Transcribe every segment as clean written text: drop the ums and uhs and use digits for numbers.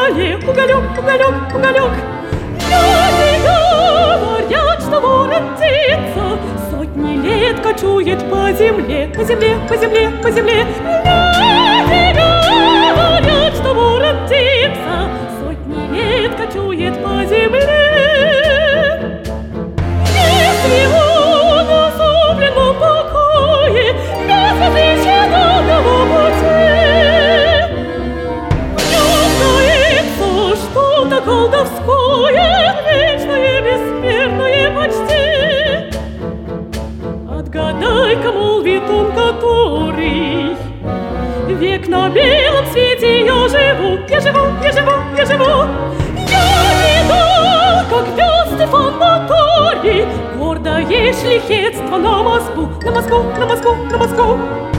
столе уголек, уголек, уголек. Люди говорят, что ворон птица сотни лет кочует по земле, по земле, по земле, по земле. Люди говорят, что ворон птица сотни лет кочует по земле. Если он особлен в покое, без различия долгого пути, в нем таится что-то колдовское, вечное, бессмертное почти. Отгадай-ка, молвит он, который век на белом свете я живу, я живу, я живу, я живу. Я видал, как вез Стефан Баторий гордое шляхетство на Москву, на Москву, на Москву, на Москву.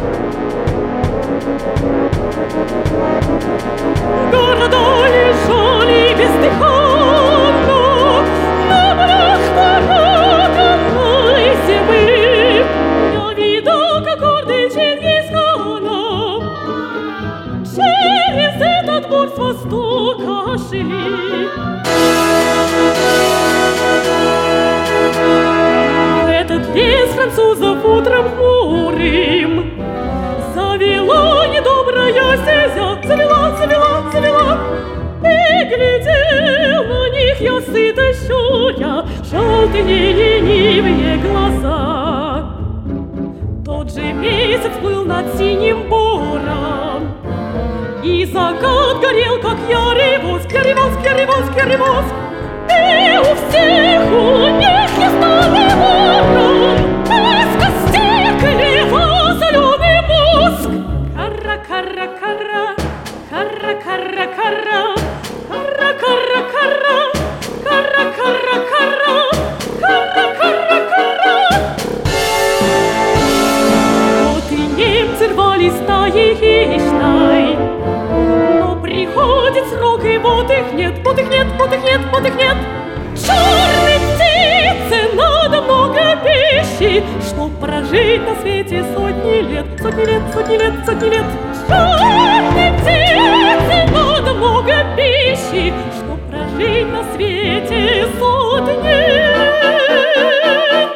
Города лежали бездыханно на прохладной земли. Я видал, как гордый Чингисхана через этот бурь с востока шли. В этот лес французов утром хмурым завела недобрая стезя, завела, завела, завела. И глядел на них я сыто щуря желтые ленивые глаза. Тот же месяц плыл над синим бором, и закат горел, как ярый воск, ярый воск, ярый воск, ярый воск. И у всех у них я стал вором, из костей клева соленый мозг. Карра, карра, карра, карра, карра, карра, карра, карра, карра, карра, карра, карра, карра, карра, карра. Вот и немцы рвали стаи хищной, но приходит срок, и вот их нет, вот их нет, вот их нет, вот их нет. Черной птице надо много пищи, чтоб прожить на свете сотни лет, сотни лет, сотни лет, сотни лет. Черной птице надо много пищи, чтоб прожить на свете сотни лет.